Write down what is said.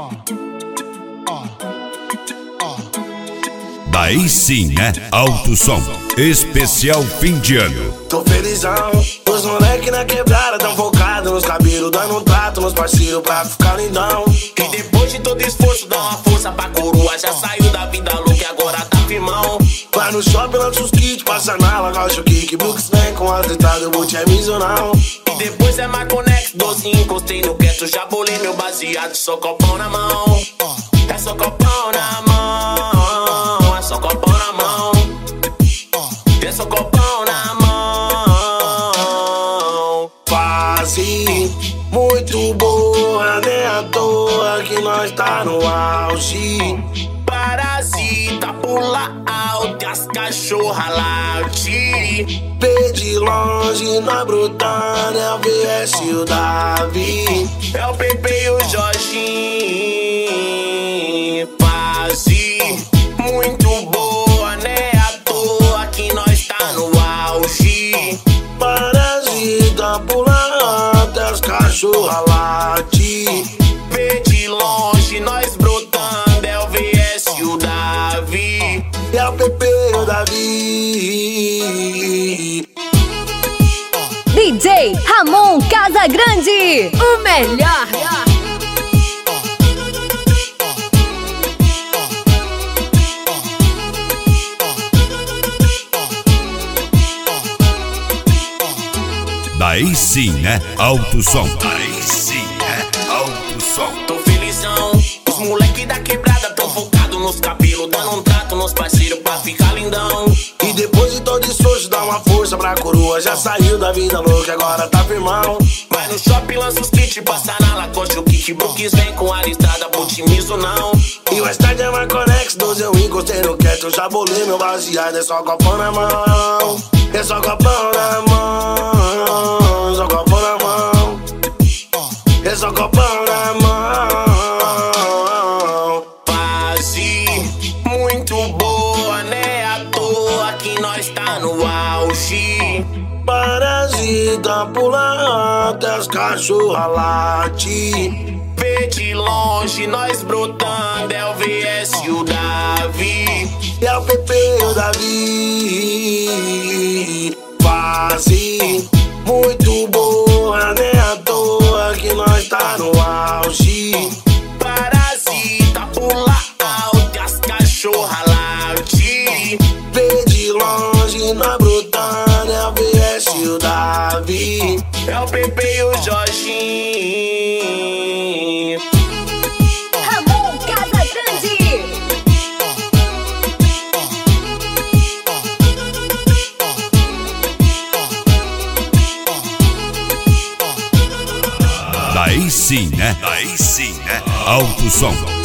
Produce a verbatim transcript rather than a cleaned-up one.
Daí sim, né? Alto som, especial fim de ano. Tô felizão, os moleque na quebrada tão focado nos cabelos, dando um trato nos parceiros pra ficar lindão. E depois de todo esforço, dá uma força pra coroa. Já saiu da vida louca e agora tá firmão. Vai no shopping, lança os kits, passa na lagosta, o kick, Brooks vem com as entradas, eu vou te emisionão. E depois é Marconex, doze, encostei no quieto, já bolei meu baseado, só copão na mão. É só copão na mão, é só copão na mão. É só copão na mão. Fase muito boa, nem à toa que nós tá no auge. Parasita pula alto e as cachorra late. Vê de longe, nós brotando, é o V S e o Davi. É o Pepe e o Jorginho. Fase muito boa, né? À toa que nós tá no auge. Parasita pula alto, as cachorra late. Vê de longe, nós brotando, é o V S e o Davi. É o Pepe e o Davi. D J Ramon Casagrande, o melhor. Daí sim, né? Alto som. Daí sim, né? Alto som. Tô felizão, os moleque da quebrada tão focado nos cabelos, dando um trato nos parceiros pra ficar lindão. E depois de todo esforço, dá uma força pra coroa. Já saiu da vida louca, agora tá firmão. Vai no shopping, lança os kits, passa na lacoste, o kick, Brooks vem com a listrada, putimizo não. E o estádio é Marconex, doze eu encostei no quieto, eu já bolei meu baseado, é só copão na mão. É só copão na mão, só copão na mão. É só copão na mão. Fase muito boa, né? À toa que nós tá no auge. Parasita pula alto, as cachorra late. Vê de longe, nós brotando, é o V S e o Davi. É o Pepe e o Davi. Fase muito boa, nem à toa que nós tá no auge. Parasita pula alto e as cachorra late. Vê de longe, nós brotando, é o V S e o Davi. É o Pepe e o Jorginho. Ramon Casagrande. Daí sim, né? Daí sim, né? Alto som.